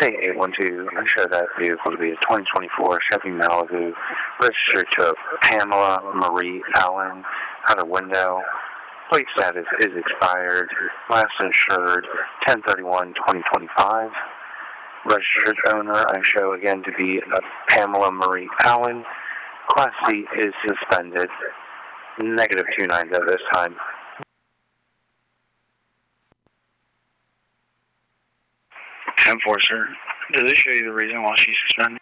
Hey, 812, I show that vehicle to be a 2024 Chevy Malibu, registered to Pamela Marie Allen, out of window. Plate status is expired. Last insured 10/31/2025. Registered owner I show again to be Pamela Marie Allen. Class C is suspended. Negative 29 at this time. 10-4, sir. Does it show you the reason why she's suspended?